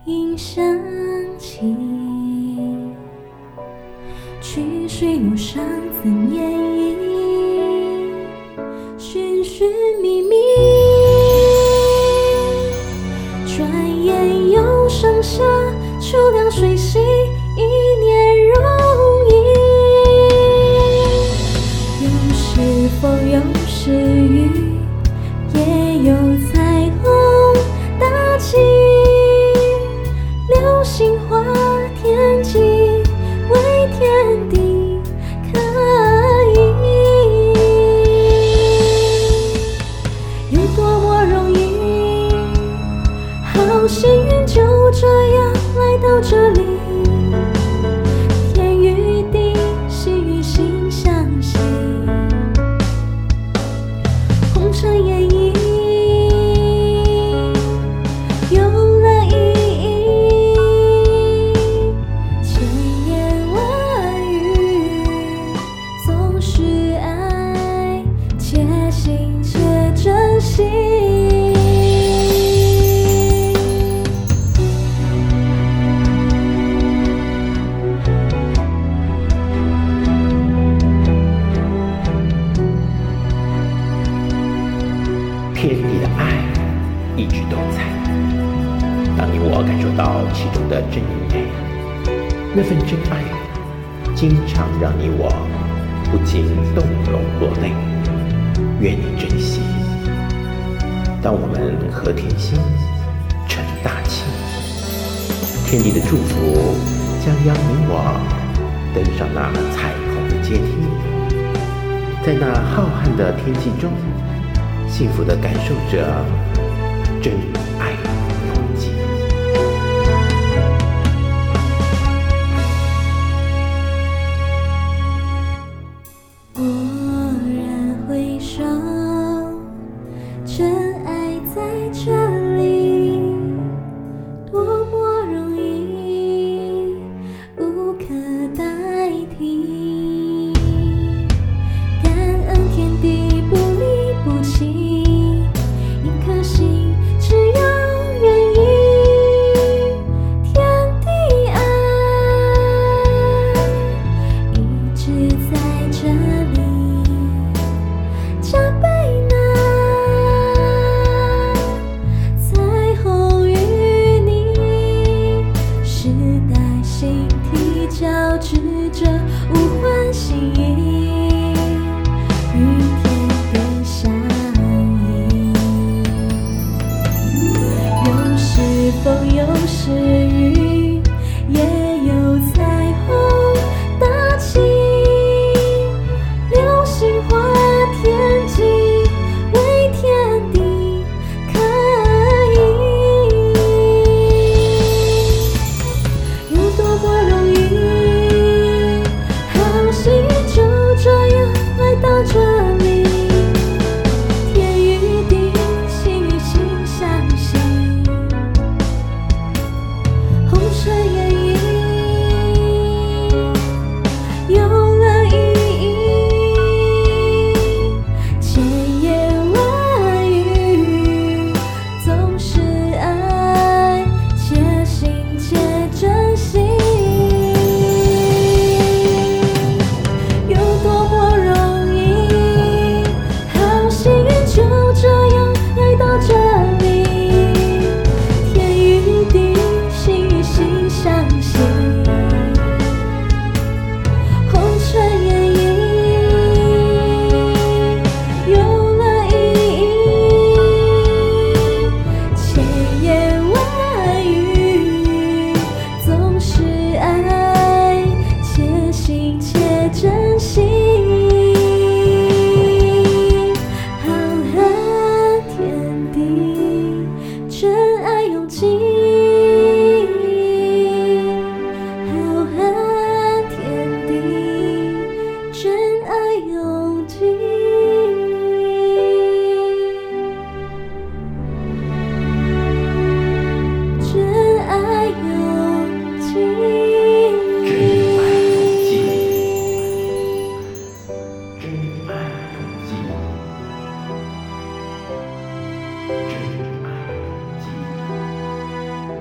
音响起，去水路上怎言意，寻寻觅觅，转眼又剩下秋凉水洗，一年容易。有时风，有时雨，也有彩虹搭起，流星划天际，为天地可以。有多么容易，好幸运就这样来到这里，天与地，心与心相惜，红尘演绎有了意义，千言万语总是爱，且行且珍惜。 天地的爱一直都在，当你我感受到其中的真意，那份真爱经常让你我不禁动容落泪，愿你珍惜。当我们和天心成大器，天地的祝福将邀你我登上那彩虹的阶梯，在那浩瀚的天际中，幸福地感受着真爱风景。 蓦然回首，真爱在这里，多么容易，无可代替。感恩天地不离不弃，一颗心只要愿意，天地爱一直在这里，加倍那彩虹与你，时代形体交织着无欢喜意，与天边相依。有时风，有时雨，也有彩虹搭起，流星划天际，为天地可以。有多么容易，好幸运就这样来到这里，天与地，心与心相惜，红尘演绎有了意义，千言万语总是爱，且行且珍惜。有多么容易，好幸运就这样来到这里，天与地，心与心相惜，红尘演绎有了意义，千言万语总是爱，且行且珍惜。浩瀚天地，真爱永记。浩瀚天地，真爱永记。真爱永记。 真爱永记，真爱永记，真爱永记。